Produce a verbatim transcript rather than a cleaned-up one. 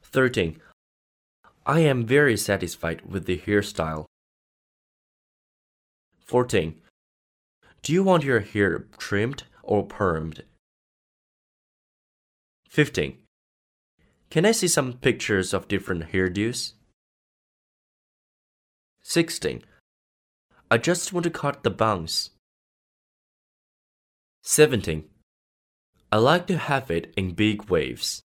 thirteen. I am very satisfied with the hairstyle. fourteen. Do you want your hair trimmed or permed? fifteen. Can I see some pictures of different hairdos? sixteen. I just want to cut the bangs. seventeen. I like to have it in big waves.